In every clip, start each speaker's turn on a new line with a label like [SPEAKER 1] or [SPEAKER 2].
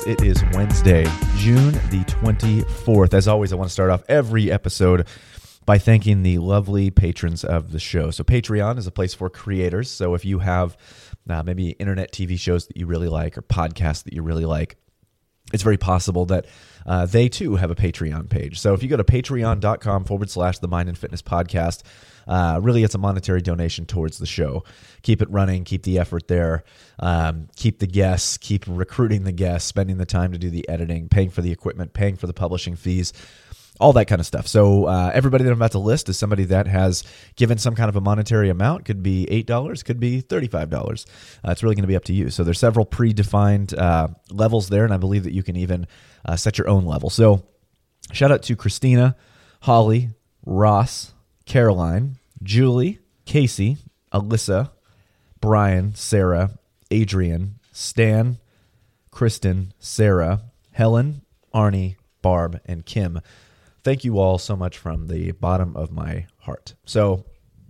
[SPEAKER 1] It is Wednesday, June the 24th. As always, I want to start off every episode by thanking the lovely patrons of the show. So Patreon is a place for creators. So if you have maybe internet TV shows that you really like or podcasts that you really like, it's very possible that they too have a Patreon page. So if you go to patreon.com/The Mind and Fitness Podcast, really it's a monetary donation towards the show. Keep it running, keep the effort there, keep the guests, keep recruiting the guests, spending the time to do the editing, paying for the equipment, paying for the publishing fees, all that kind of stuff. So everybody that I'm about to list is somebody that has given some kind of a monetary amount. Could be $8, could be $35. It's really going to be up to you. So there's several predefined levels there, and I believe that you can even set your own level. So shout out to Christina, Holly, Ross, Caroline, Julie, Casey, Alyssa, Brian, Sarah, Adrian, Stan, Kristen, Sarah, Helen, Arnie, Barb, and Kim. Thank you all so much from the bottom of my heart. So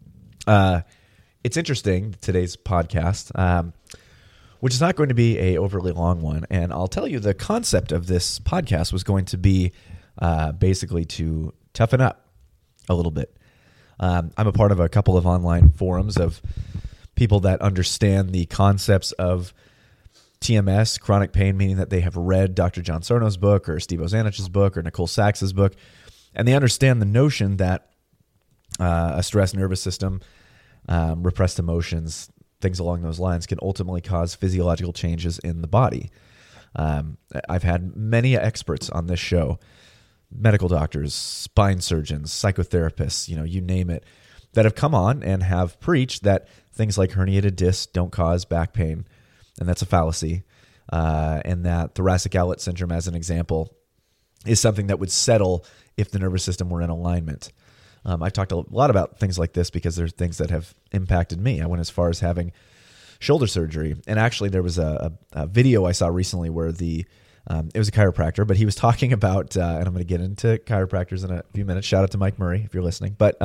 [SPEAKER 1] it's interesting, today's podcast, which is not going to be a overly long one. And I'll tell you, the concept of this podcast was going to be basically to toughen up a little bit. I'm a part of a couple of online forums of people that understand the concepts of TMS, chronic pain, meaning that they have read Dr. John Sarno's book or Steve Ozanich's book or Nicole Sachs's book, and they understand the notion that a stressed nervous system, repressed emotions, things along those lines can ultimately cause physiological changes in the body. I've had many experts on this show, medical doctors, spine surgeons, psychotherapists, you name it, that have come on and have preached that things like herniated discs don't cause back pain, and that's a fallacy, and that thoracic outlet syndrome, as an example, is something that would settle if the nervous system were in alignment. I've talked a lot about things like this because there's things that have impacted me. I went as far as having shoulder surgery, and actually there was a video I saw recently where it was a chiropractor, but he was talking about, and I'm going to get into chiropractors in a few minutes. Shout out to Mike Murray if you're listening. But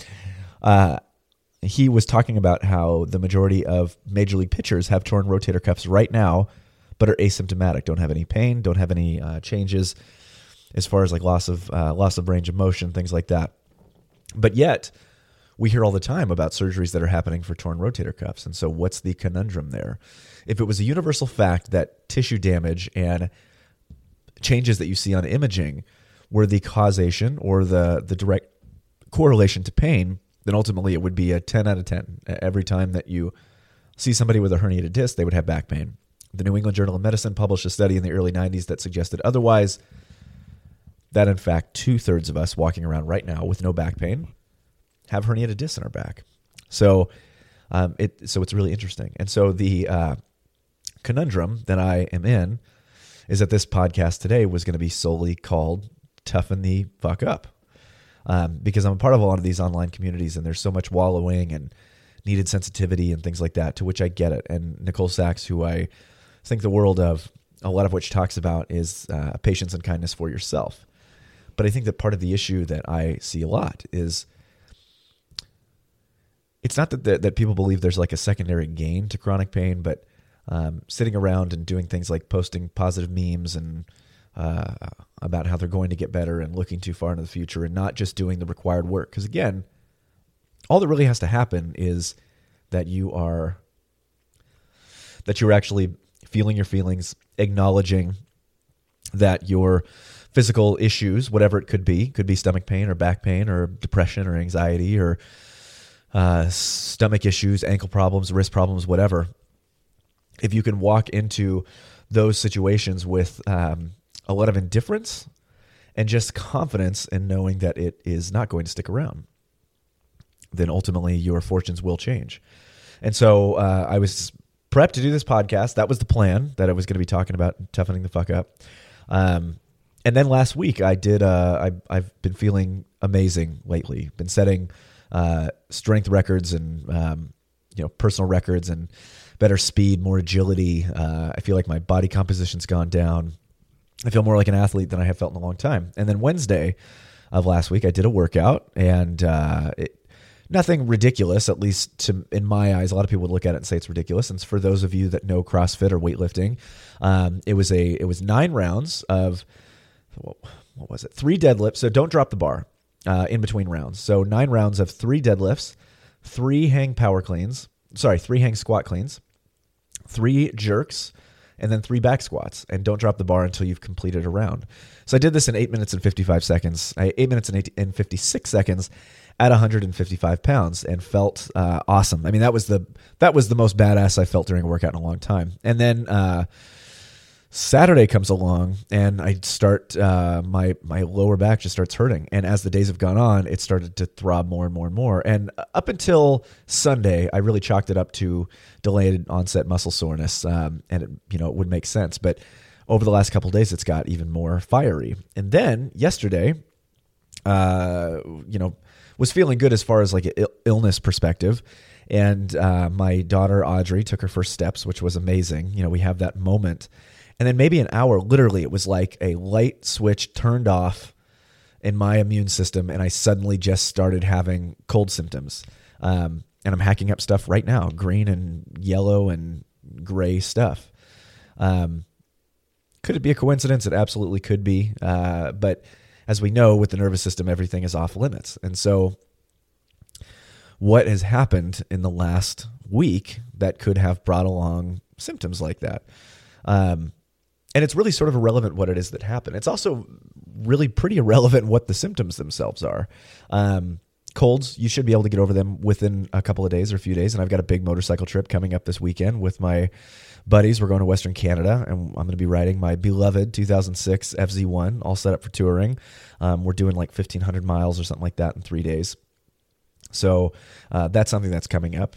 [SPEAKER 1] he was talking about how the majority of major league pitchers have torn rotator cuffs right now, but are asymptomatic, don't have any pain, don't have any changes as far as like loss of range of motion, things like that. But yet, we hear all the time about surgeries that are happening for torn rotator cuffs. And so what's the conundrum there? If it was a universal fact that tissue damage and changes that you see on imaging were the causation or the direct correlation to pain, then ultimately it would be a 10 out of 10. Every time that you see somebody with a herniated disc, they would have back pain. The New England Journal of Medicine published a study in the early 90s that suggested otherwise, that in fact 2/3 of us walking around right now with no back pain have herniated discs in our back. So it's really interesting. And so the conundrum that I am in is that this podcast today was going to be solely called Toughen the Fuck Up. Because I'm a part of a lot of these online communities, and there's so much wallowing and needed sensitivity and things like that, to which I get it. And Nicole Sachs, who I think the world of, a lot of which talks about is patience and kindness for yourself. But I think that part of the issue that I see a lot is it's not that people believe there's like a secondary gain to chronic pain, but sitting around and doing things like posting positive memes and about how they're going to get better and looking too far into the future and not just doing the required work. Because again, all that really has to happen is that you're actually feeling your feelings, acknowledging that your physical issues, whatever it could be stomach pain or back pain or depression or anxiety or stomach issues, ankle problems, wrist problems, whatever. If you can walk into those situations with a lot of indifference and just confidence in knowing that it is not going to stick around, then ultimately your fortunes will change. And so I was prepped to do this podcast. That was the plan, that I was going to be talking about toughening the fuck up. And then last week I did, I've been feeling amazing lately. Been setting strength records and personal records and better speed, more agility. I feel like my body composition's gone down. I feel more like an athlete than I have felt in a long time. And then Wednesday of last week, I did a workout, and Nothing ridiculous, at least in my eyes. A lot of people would look at it and say it's ridiculous. And for those of you that know CrossFit or weightlifting, it was 9 rounds of, what was it? 3 deadlifts. So don't drop the bar in between rounds. So 9 rounds of 3 deadlifts, 3 hang squat cleans, 3 jerks, and then 3 back squats. And don't drop the bar until you've completed a round. So I did this in 8 minutes and 55 seconds, 8 minutes and 56 seconds at 155 pounds, and felt awesome. I mean, that was the most badass I felt during a workout in a long time. And then Saturday comes along, and I start my lower back just starts hurting. And as the days have gone on, it started to throb more and more and more. And up until Sunday, I really chalked it up to delayed onset muscle soreness, and it would make sense. But over the last couple of days, it's got even more fiery. And then yesterday, was feeling good as far as like an illness perspective. And my daughter, Audrey, took her first steps, which was amazing. We have that moment. And then maybe an hour, literally, it was like a light switch turned off in my immune system. And I suddenly just started having cold symptoms. And I'm hacking up stuff right now, green and yellow and gray stuff. Could it be a coincidence? It absolutely could be. But as we know, with the nervous system, everything is off limits. And so what has happened in the last week that could have brought along symptoms like that? And it's really sort of irrelevant what it is that happened. It's also really pretty irrelevant what the symptoms themselves are. Colds, you should be able to get over them within a couple of days or a few days. And I've got a big motorcycle trip coming up this weekend with my buddies. We're going to Western Canada, and I'm going to be riding my beloved 2006 FZ1, all set up for touring. We're doing like 1,500 miles or something like that in 3 days. So that's something that's coming up.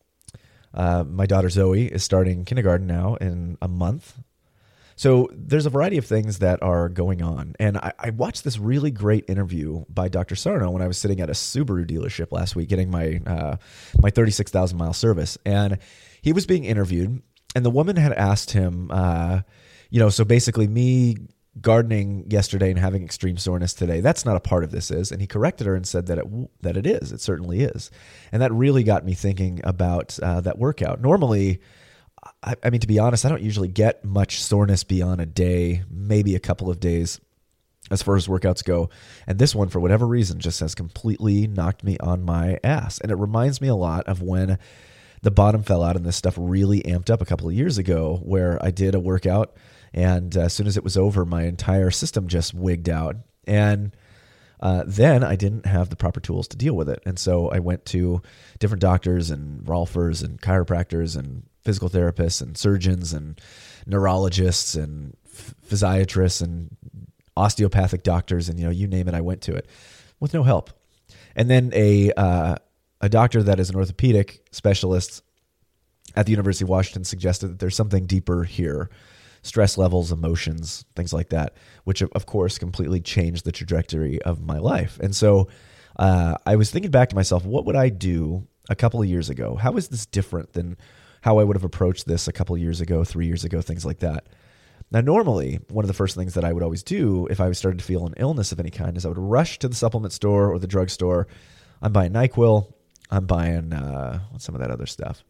[SPEAKER 1] My daughter Zoe is starting kindergarten now in a month. So there's a variety of things that are going on. And I watched this really great interview by Dr. Sarno when I was sitting at a Subaru dealership last week getting my 36,000 mile service. And he was being interviewed, and the woman had asked him, so basically me gardening yesterday and having extreme soreness today, that's not a part of this is. And he corrected her and said that it is. It certainly is. And that really got me thinking about that workout. Normally, I mean, to be honest, I don't usually get much soreness beyond a day, maybe a couple of days as far as workouts go. And this one, for whatever reason, just has completely knocked me on my ass. And it reminds me a lot of when the bottom fell out and this stuff really amped up a couple of years ago, where I did a workout, and as soon as it was over, my entire system just wigged out. And then I didn't have the proper tools to deal with it. And so I went to different doctors and Rolfers and chiropractors and physical therapists and surgeons and neurologists and physiatrists and osteopathic doctors, and you name it, I went to it with no help. And then a doctor that is an orthopedic specialist at the University of Washington suggested that there's something deeper here. Stress levels, emotions, things like that, which of course completely changed the trajectory of my life. And so I was thinking back to myself, what would I do a couple of years ago? How is this different than how I would have approached this a couple of years ago, 3 years ago, things like that? Now, normally, one of the first things that I would always do if I was starting to feel an illness of any kind is I would rush to the supplement store or the drugstore. I'm buying NyQuil. I'm buying, what's some of that other stuff?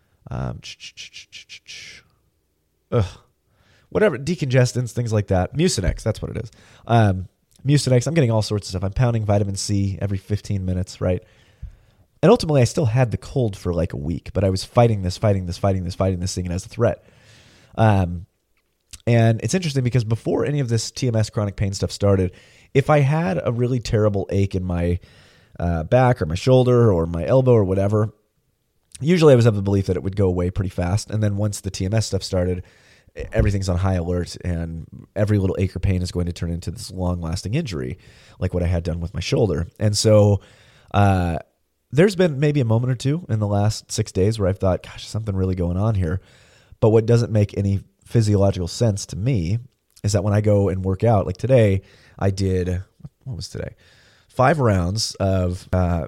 [SPEAKER 1] Whatever, decongestants, things like that. Mucinex, that's what it is. Mucinex, I'm getting all sorts of stuff. I'm pounding vitamin C every 15 minutes, right? And ultimately, I still had the cold for like a week, but I was fighting this thing as a threat. And it's interesting because before any of this TMS chronic pain stuff started, if I had a really terrible ache in my back or my shoulder or my elbow or whatever, usually I was of the belief that it would go away pretty fast. And then once the TMS stuff started, everything's on high alert, and every little ache or pain is going to turn into this long-lasting injury, like what I had done with my shoulder. And so there's been maybe a moment or two in the last 6 days where I've thought, gosh, something really going on here. But what doesn't make any physiological sense to me is that when I go and work out, like today, I did, what was today? 5 rounds of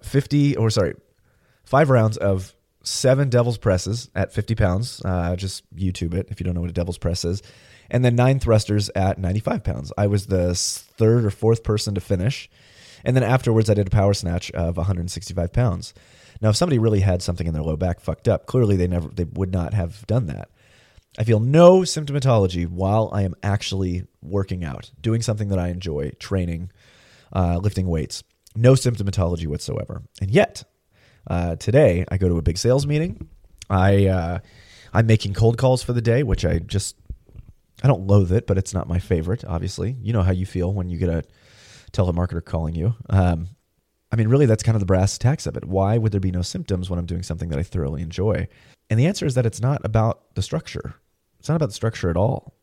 [SPEAKER 1] 5 rounds of 7 devil's presses at 50 pounds. Just YouTube it if you don't know what a devil's press is. And then 9 thrusters at 95 pounds. I was the 3rd or 4th person to finish. And then afterwards, I did a power snatch of 165 pounds. Now, if somebody really had something in their low back fucked up, clearly they would not have done that. I feel no symptomatology while I am actually working out, doing something that I enjoy, training, lifting weights. No symptomatology whatsoever. And yet, today I go to a big sales meeting. I'm making cold calls for the day, which I don't loathe it, but it's not my favorite, obviously. You know how you feel when you get a telemarketer calling you. Really, that's kind of the brass tacks of it. Why would there be no symptoms when I'm doing something that I thoroughly enjoy? And the answer is that it's not about the structure. It's not about the structure at all.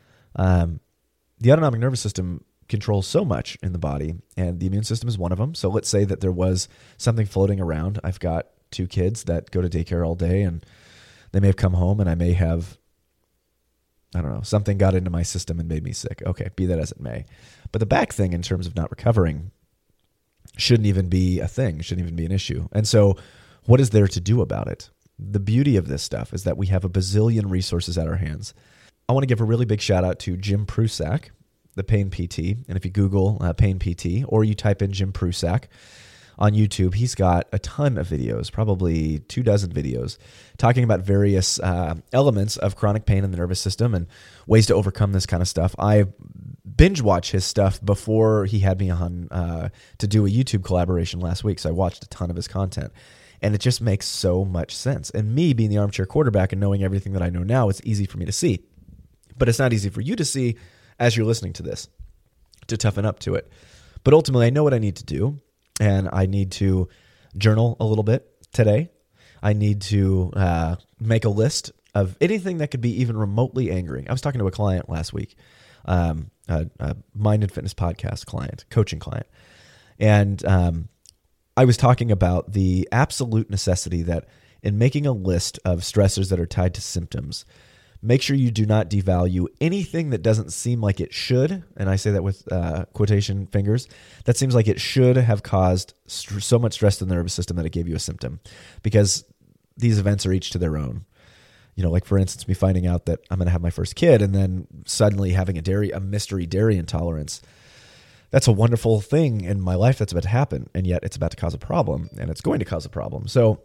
[SPEAKER 1] The autonomic nervous system controls so much in the body, and the immune system is one of them. So let's say that there was something floating around. I've got 2 kids that go to daycare all day, and they may have come home, and I may have, something got into my system and made me sick. Okay, be that as it may. But the back thing, in terms of not recovering, shouldn't even be a thing, shouldn't even be an issue. And so what is there to do about it? The beauty of this stuff is that we have a bazillion resources at our hands. I want to give a really big shout out to Jim Prusak, the Pain PT. And if you Google Pain PT or you type in Jim Prusak on YouTube, he's got a ton of videos, probably 24 videos, talking about various elements of chronic pain in the nervous system and ways to overcome this kind of stuff. I binge watch his stuff before he had me on to do a YouTube collaboration last week. So I watched a ton of his content. And it just makes so much sense. And me being the armchair quarterback and knowing everything that I know now, it's easy for me to see. But it's not easy for you to see as you're listening to this, to toughen up to it. But ultimately, I know what I need to do. And I need to journal a little bit today. I need to make a list of anything that could be even remotely angering. I was talking to a client last week, a Mind and Fitness podcast client, coaching client. And I was talking about the absolute necessity that in making a list of stressors that are tied to symptoms, make sure you do not devalue anything that doesn't seem like it should, and I say that with quotation fingers, that seems like it should have caused so much stress to the nervous system that it gave you a symptom, because these events are each to their own. Like for instance, me finding out that I'm going to have my first kid and then suddenly having a mystery dairy intolerance. That's a wonderful thing in my life that's about to happen, and yet it's about to cause a problem, and it's going to cause a problem. So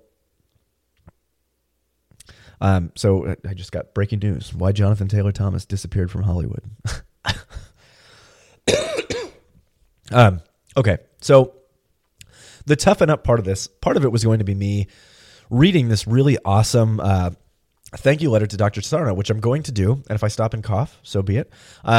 [SPEAKER 1] I just got breaking news. Why Jonathan Taylor Thomas disappeared from Hollywood. Okay, so the toughen up part of it was going to be me reading this really awesome thank you letter to Dr. Sarno, which I'm going to do, and if I stop and cough, so be it.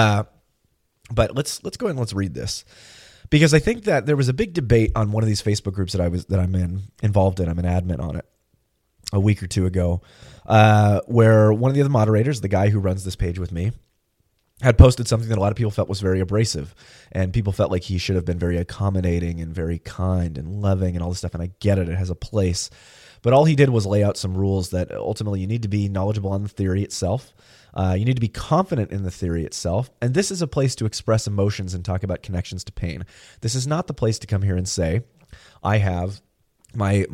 [SPEAKER 1] But let's go ahead and let's read this, because I think that there was a big debate on one of these Facebook groups that I'm involved in. I'm an admin on it a week or two ago, where one of the other moderators, the guy who runs this page with me, had posted something that a lot of people felt was very abrasive, and people felt like he should have been very accommodating and very kind and loving and all this stuff. And I get it; it has a place, but all he did was lay out some rules that ultimately you need to be knowledgeable on the theory itself. You need to be confident in the theory itself. And this is a place to express emotions and talk about connections to pain. This is not the place to come here and say, I have my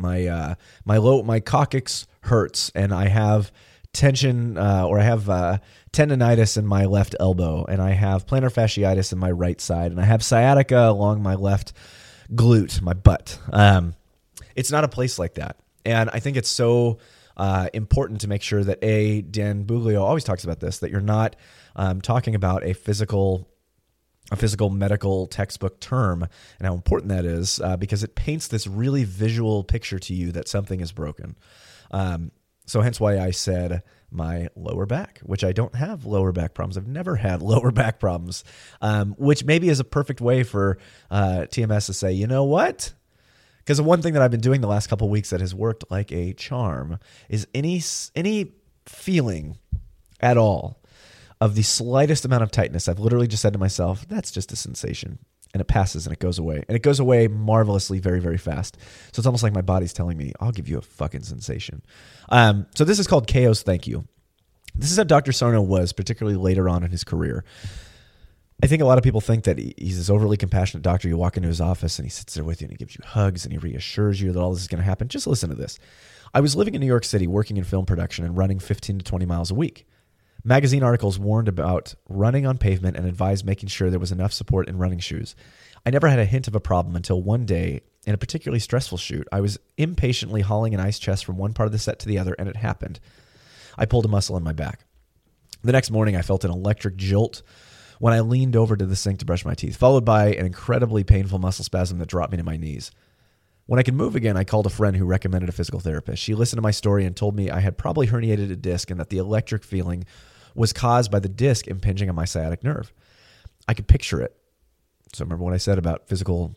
[SPEAKER 1] coccyx hurts and I have tension or I have tendonitis in my left elbow and I have plantar fasciitis in my right side and I have sciatica along my left glute, my butt. It's not a place like that. And I think it's so important to make sure that Dan Buglio always talks about this, that you're not talking about a physical medical textbook term and how important that is, because it paints this really visual picture to you that something is broken. So hence why I said my lower back, which I don't have lower back problems. I've never had lower back problems, which maybe is a perfect way for TMS to say, you know what? Because the one thing that I've been doing the last couple of weeks that has worked like a charm is any feeling at all of the slightest amount of tightness. I've literally just said to myself, that's just a sensation. And it passes and it goes away. And it goes away marvelously very, very fast. So it's almost like my body's telling me, I'll give you a fucking sensation. So this is called KO's Thank You. This is how Dr. Sarno was, particularly later on in his career. I think a lot of people think that he's this overly compassionate doctor. You walk into his office and he sits there with you and he gives you hugs and he reassures you that all this is going to happen. Just listen to this. I was living in New York City working in film production and running 15 to 20 miles a week. Magazine articles warned about running on pavement and advised making sure there was enough support in running shoes. I never had a hint of a problem until one day, in a particularly stressful shoot, I was impatiently hauling an ice chest from one part of the set to the other, and it happened. I pulled a muscle in my back. The next morning, I felt an electric jolt when I leaned over to the sink to brush my teeth, followed by an incredibly painful muscle spasm that dropped me to my knees. When I could move again, I called a friend who recommended a physical therapist. She listened to my story and told me I had probably herniated a disc and that the electric feeling was caused by the disc impinging on my sciatic nerve. I could picture it. So remember what I said about physical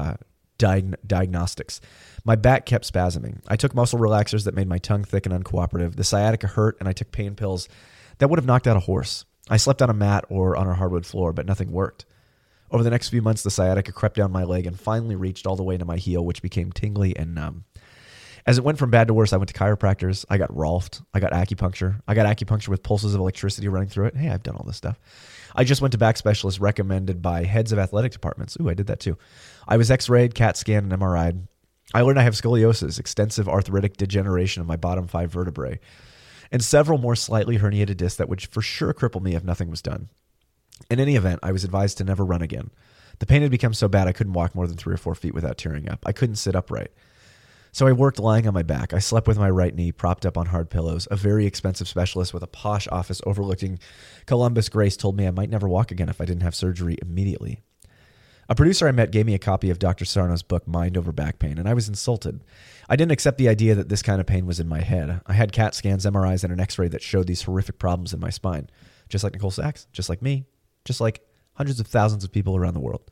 [SPEAKER 1] diagnostics. My back kept spasming. I took muscle relaxers that made my tongue thick and uncooperative. The sciatica hurt, and I took pain pills that would have knocked out a horse. I slept on a mat or on a hardwood floor, but nothing worked. Over the next few months, the sciatica crept down my leg and finally reached all the way to my heel, which became tingly and numb. As it went from bad to worse, I went to chiropractors. I got Rolfed. I got acupuncture. I got acupuncture with pulses of electricity running through it. Hey, I've done all this stuff. I just went to back specialists recommended by heads of athletic departments. Ooh, I did that too. I was x-rayed, CAT scanned, and MRI'd. I learned I have scoliosis, extensive arthritic degeneration of my bottom 5 vertebrae, and several more slightly herniated discs that would for sure cripple me if nothing was done. In any event, I was advised to never run again. The pain had become so bad I couldn't walk more than 3 or 4 feet without tearing up. I couldn't sit upright. So I worked lying on my back. I slept with my right knee propped up on hard pillows. A very expensive specialist with a posh office overlooking Columbus Grace told me I might never walk again if I didn't have surgery immediately. A producer I met gave me a copy of Dr. Sarno's book, Mind Over Back Pain, and I was insulted. I didn't accept the idea that this kind of pain was in my head. I had CAT scans, MRIs, and an x-ray that showed these horrific problems in my spine. Just like Nicole Sachs, just like me, just like hundreds of thousands of people around the world.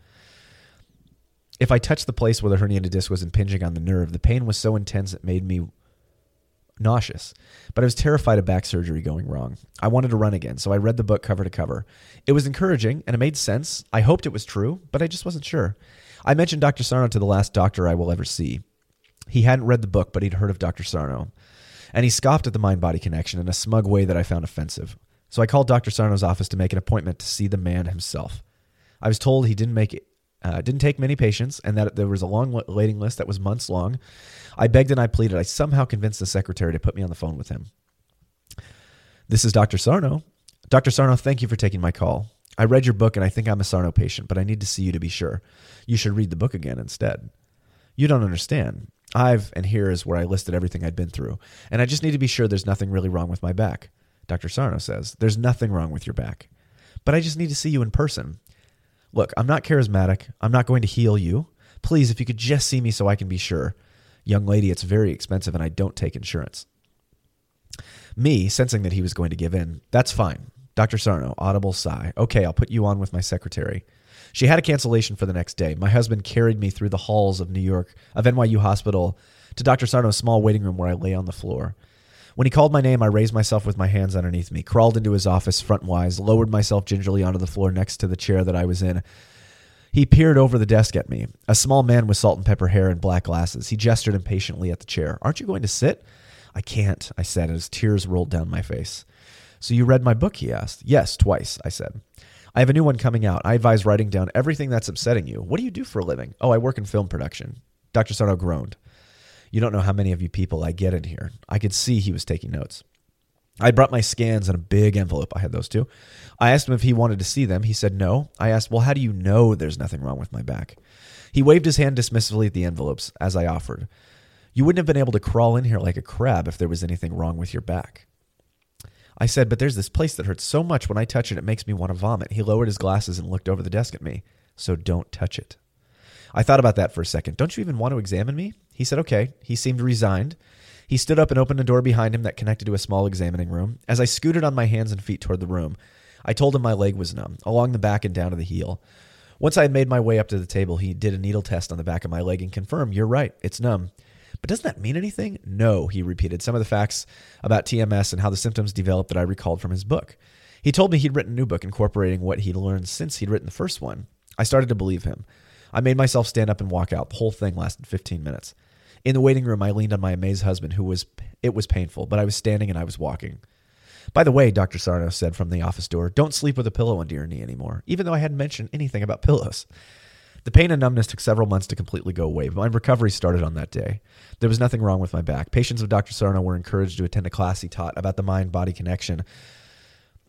[SPEAKER 1] If I touched the place where the herniated disc was impinging on the nerve, the pain was so intense it made me nauseous. But I was terrified of back surgery going wrong. I wanted to run again, so I read the book cover to cover. It was encouraging, and it made sense. I hoped it was true, but I just wasn't sure. I mentioned Dr. Sarno to the last doctor I will ever see. He hadn't read the book, but he'd heard of Dr. Sarno. And he scoffed at the mind-body connection in a smug way that I found offensive. So I called Dr. Sarno's office to make an appointment to see the man himself. I was told he didn't take many patients and that there was a long waiting list that was months long. I begged and I pleaded. I somehow convinced the secretary to put me on the phone with him. This is Dr. Sarno. Dr. Sarno, thank you for taking my call. I read your book and I think I'm a Sarno patient, but I need to see you to be sure. You should read the book again instead. You don't understand. And here is where I listed everything I'd been through. And I just need to be sure there's nothing really wrong with my back. Dr. Sarno says, there's nothing wrong with your back. But I just need to see you in person. Look, I'm not charismatic. I'm not going to heal you. Please, if you could just see me so I can be sure. Young lady, it's very expensive and I don't take insurance. Me, sensing that he was going to give in, that's fine. Dr. Sarno, audible sigh. Okay, I'll put you on with my secretary. She had a cancellation for the next day. My husband carried me through the halls of NYU Hospital to Dr. Sarno's small waiting room where I lay on the floor. When he called my name, I raised myself with my hands underneath me, crawled into his office frontwise, lowered myself gingerly onto the floor next to the chair that I was in. He peered over the desk at me, a small man with salt and pepper hair and black glasses. He gestured impatiently at the chair. Aren't you going to sit? I can't, I said, as tears rolled down my face. So you read my book, he asked. Yes, twice, I said. I have a new one coming out. I advise writing down everything that's upsetting you. What do you do for a living? Oh, I work in film production. Dr. Sarno groaned. You don't know how many of you people I get in here. I could see he was taking notes. I brought my scans in a big envelope. I had those too. I asked him if he wanted to see them. He said no. I asked, well, how do you know there's nothing wrong with my back? He waved his hand dismissively at the envelopes as I offered. You wouldn't have been able to crawl in here like a crab if there was anything wrong with your back. I said, but there's this place that hurts so much when I touch it, it makes me want to vomit. He lowered his glasses and looked over the desk at me. So don't touch it. I thought about that for a second. Don't you even want to examine me? He said, okay. He seemed resigned. He stood up and opened a door behind him that connected to a small examining room. As I scooted on my hands and feet toward the room, I told him my leg was numb, along the back and down to the heel. Once I had made my way up to the table, he did a needle test on the back of my leg and confirmed, you're right, it's numb. But doesn't that mean anything? No, he repeated some of the facts about TMS and how the symptoms developed that I recalled from his book. He told me he'd written a new book incorporating what he'd learned since he'd written the first one. I started to believe him. I made myself stand up and walk out. The whole thing lasted 15 minutes. In the waiting room, I leaned on my amazed husband, it was painful, but I was standing and I was walking. By the way, Dr. Sarno said from the office door, don't sleep with a pillow under your knee anymore, even though I hadn't mentioned anything about pillows. The pain and numbness took several months to completely go away, but my recovery started on that day. There was nothing wrong with my back. Patients of Dr. Sarno were encouraged to attend a class he taught about the mind-body connection.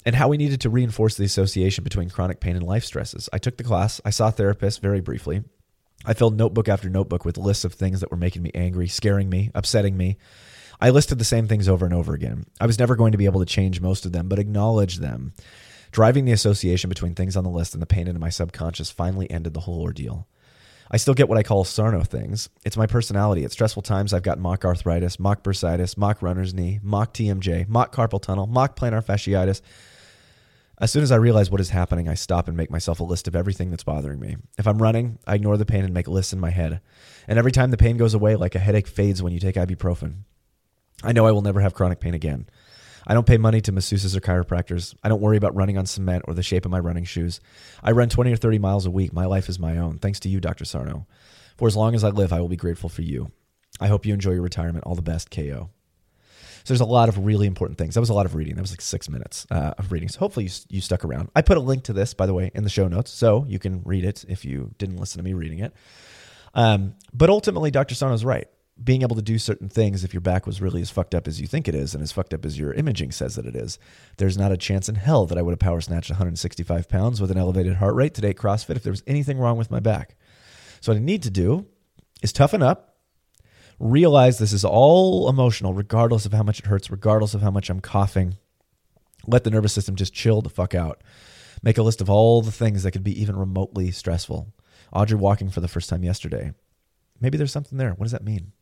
[SPEAKER 1] and how we needed to reinforce the association between chronic pain and life stresses. I took the class. I saw a therapist very briefly. I filled notebook after notebook with lists of things that were making me angry, scaring me, upsetting me. I listed the same things over and over again. I was never going to be able to change most of them, but acknowledge them. Driving the association between things on the list and the pain into my subconscious finally ended the whole ordeal. I still get what I call Sarno things. It's my personality. At stressful times, I've got mock arthritis, mock bursitis, mock runner's knee, mock TMJ, mock carpal tunnel, mock plantar fasciitis. As soon as I realize what is happening, I stop and make myself a list of everything that's bothering me. If I'm running, I ignore the pain and make lists in my head. And every time the pain goes away, like a headache fades when you take ibuprofen, I know I will never have chronic pain again. I don't pay money to masseuses or chiropractors. I don't worry about running on cement or the shape of my running shoes. I run 20 or 30 miles a week. My life is my own. Thanks to you, Dr. Sarno. For as long as I live, I will be grateful for you. I hope you enjoy your retirement. All the best, KO. So there's a lot of really important things. That was a lot of reading. That was like 6 minutes of reading. So hopefully you stuck around. I put a link to this, by the way, in the show notes, so you can read it if you didn't listen to me reading it. But ultimately, Dr. Sarno's right. Being able to do certain things if your back was really as fucked up as you think it is and as fucked up as your imaging says that it is, there's not a chance in hell that I would have power snatched 165 pounds with an elevated heart rate today at CrossFit if there was anything wrong with my back. So what I need to do is toughen up, realize this is all emotional, regardless of how much it hurts, regardless of how much I'm coughing. Let the nervous system just chill the fuck out. Make a list of all the things that could be even remotely stressful. Audrey walking for the first time yesterday. Maybe there's something there. What does that mean?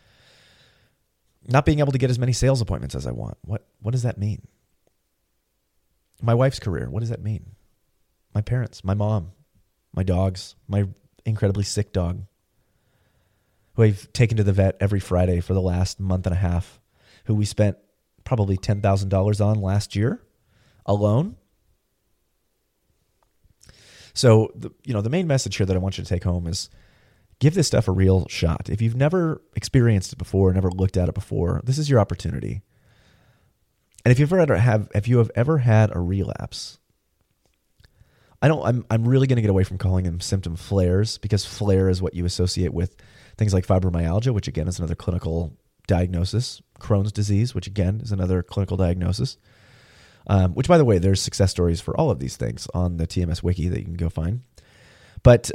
[SPEAKER 1] Not being able to get as many sales appointments as I want. What does that mean? My wife's career. What does that mean? My parents, my mom, my dogs, my incredibly sick dog, who I've taken to the vet every Friday for the last month and a half, who we spent probably $10,000 on last year alone. So, the main message here that I want you to take home is give this stuff a real shot. If you've never experienced it before, never looked at it before, this is your opportunity. And if you have ever had a relapse, I'm really going to get away from calling them symptom flares, because flare is what you associate with things like fibromyalgia, which again is another clinical diagnosis. Crohn's disease, which again is another clinical diagnosis. Which, by the way, there's success stories for all of these things on the TMS wiki that you can go find. But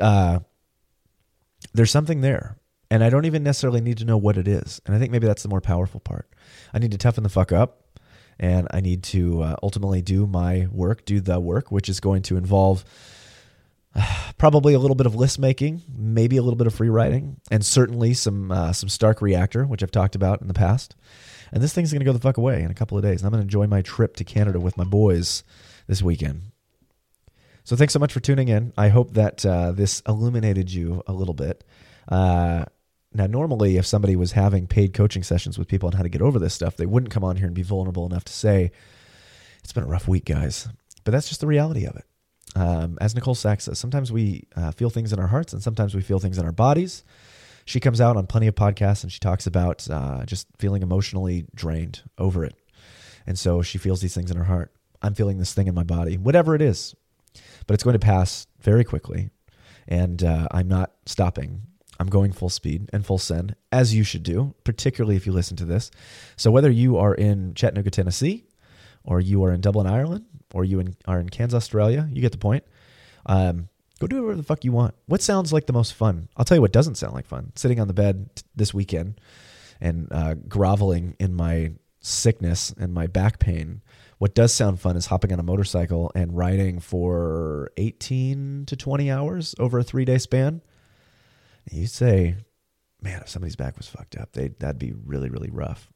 [SPEAKER 1] there's something there, and I don't even necessarily need to know what it is. And I think maybe that's the more powerful part. I need to toughen the fuck up, and I need to ultimately do the work, which is going to involve probably a little bit of list making, maybe a little bit of free writing, and certainly some Stark Reactor, which I've talked about in the past. And this thing's going to go the fuck away in a couple of days. And I'm going to enjoy my trip to Canada with my boys this weekend. So thanks so much for tuning in. I hope that this illuminated you a little bit. Now, normally, if somebody was having paid coaching sessions with people on how to get over this stuff, they wouldn't come on here and be vulnerable enough to say, it's been a rough week, guys. But that's just the reality of it. As Nicole Sachs says, sometimes we feel things in our hearts and sometimes we feel things in our bodies. She comes out on plenty of podcasts and she talks about just feeling emotionally drained over it. And so she feels these things in her heart. I'm feeling this thing in my body, whatever it is. But it's going to pass very quickly. And I'm not stopping. I'm going full speed and full send, as you should do, particularly if you listen to this. So whether you are in Chattanooga, Tennessee, or you are in Dublin, Ireland, or you are in Cairns, Australia, you get the point. Go do whatever the fuck you want. What sounds like the most fun? I'll tell you what doesn't sound like fun. Sitting on the bed this weekend and groveling in my sickness and my back pain. What does sound fun is hopping on a motorcycle and riding for 18 to 20 hours over a 3-day span. You'd say, man, if somebody's back was fucked up, that'd be really, really rough.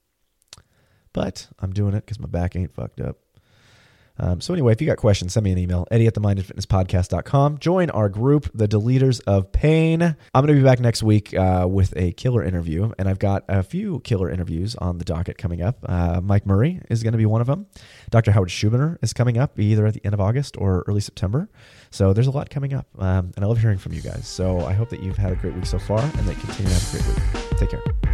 [SPEAKER 1] But I'm doing it because my back ain't fucked up. So anyway, if you got questions, send me an email, eddie@themindedfitnesspodcast.com. Join our group, the Deleters of Pain. I'm going to be back next week with a killer interview, and I've got a few killer interviews on the docket coming up. Mike Murray is going to be one of them. Dr. Howard Schubiner is coming up either at the end of August or early September. So there's a lot coming up, and I love hearing from you guys. So I hope that you've had a great week so far and that you continue to have a great week. Take care.